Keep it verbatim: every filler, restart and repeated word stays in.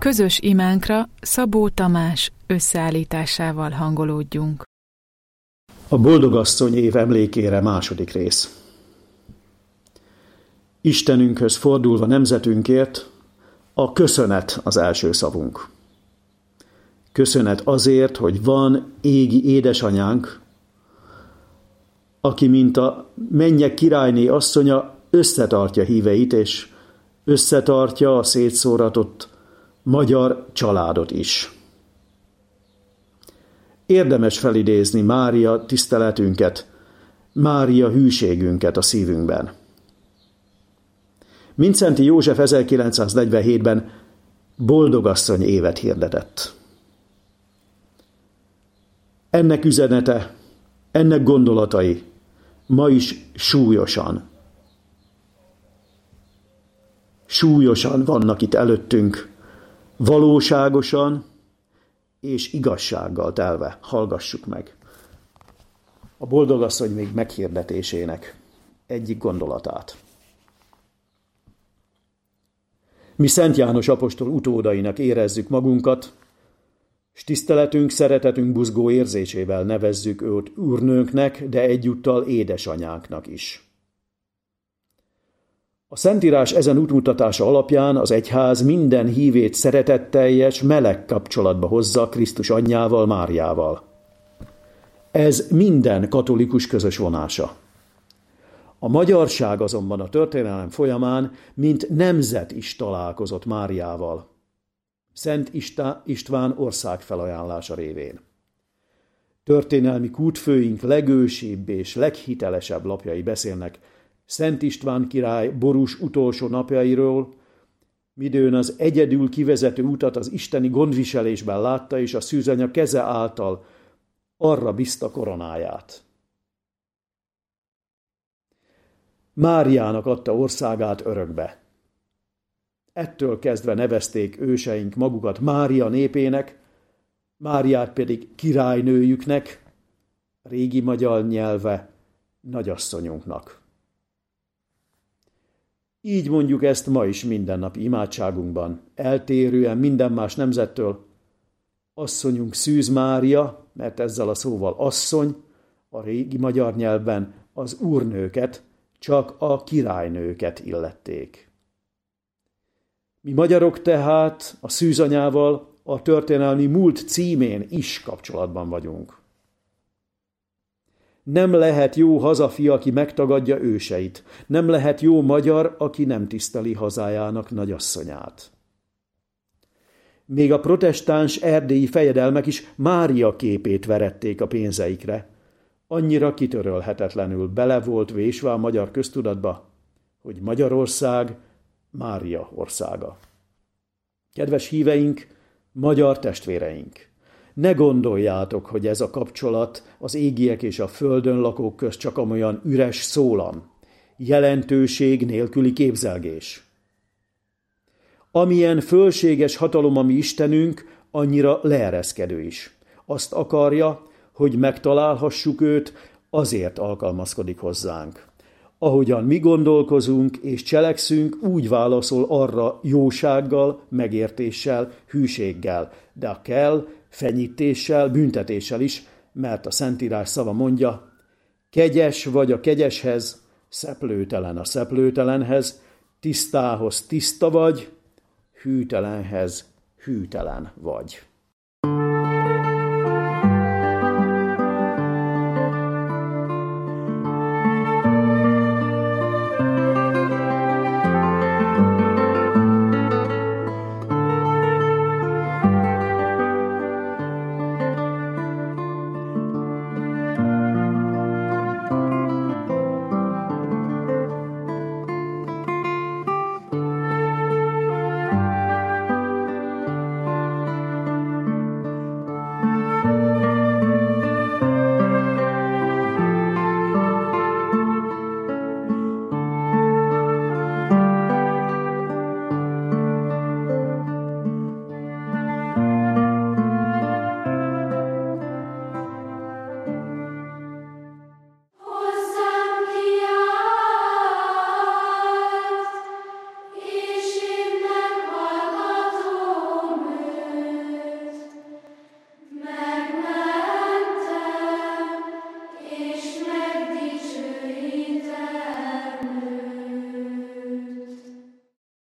közös imánkra Szabó Tamás összeállításával hangolódjunk. A boldogasszony év emlékére második rész. Istenünkhöz fordulva nemzetünkért, a köszönet az első szavunk. Köszönet azért, hogy van égi édesanyánk, aki, mint a mennyek királyné asszonya, összetartja híveit, és összetartja a szétszóratott magyar családot is. Érdemes felidézni Mária tiszteletünket, Mária hűségünket a szívünkben. Mindszenty József ezerkilencszáznegyvenhétben boldogasszony évet hirdetett. Ennek üzenete, ennek gondolatai ma is súlyosan, súlyosan vannak itt előttünk, valóságosan és igazsággal telve. Hallgassuk meg a boldogasszony még meghirdetésének egyik gondolatát. Mi Szent János apostol utódainak érezzük magunkat, s tiszteletünk, szeretetünk buzgó érzésével nevezzük őt úrnőnknek, de egyúttal édesanyánknak is. A Szentírás ezen útmutatása alapján az egyház minden hívét szeretetteljes, meleg kapcsolatba hozza Krisztus anyjával, Máriával. Ez minden katolikus közös vonása. A magyarság azonban a történelem folyamán, mint nemzet is találkozott Máriával, Szent István ország felajánlása révén. Történelmi kútfőink legősibb és leghitelesebb lapjai beszélnek Szent István király borús utolsó napjairól, midőn az egyedül kivezető utat az isteni gondviselésben látta, és a szűzanya keze által arra bízta koronáját. Máriának adta országát örökbe. Ettől kezdve nevezték őseink magukat Mária népének, Máriát pedig királynőjüknek, régi magyar nyelve nagyasszonyunknak. Így mondjuk ezt ma is mindennapi imádságunkban, eltérően minden más nemzettől. Asszonyunk Szűz Mária, mert ezzel a szóval asszony, a régi magyar nyelvben az úrnőket, csak a királynőket illették. Mi magyarok tehát a szűzanyával a történelmi múlt címén is kapcsolatban vagyunk. Nem lehet jó hazafi, aki megtagadja őseit. Nem lehet jó magyar, aki nem tiszteli hazájának nagyasszonyát. Még a protestáns erdélyi fejedelmek is Mária képét verették a pénzeikre. Annyira kitörölhetetlenül bele volt vésve a magyar köztudatba, hogy Magyarország Mária országa. Kedves híveink, magyar testvéreink! Ne gondoljátok, hogy ez a kapcsolat az égiek és a földön lakók közt csak amolyan üres szólam, jelentőség nélküli képzelgés. Amilyen fölséges hatalom a mi Istenünk, annyira leereszkedő is. Azt akarja, hogy megtalálhassuk őt, azért alkalmazkodik hozzánk. Ahogyan mi gondolkozunk és cselekszünk, úgy válaszol arra jósággal, megértéssel, hűséggel, de a kell, fenyítéssel, büntetéssel is, mert a Szentírás szava mondja, kegyes vagy a kegyeshez, szeplőtelen a szeplőtelenhez, tisztához tiszta vagy, hűtelenhez hűtelen vagy.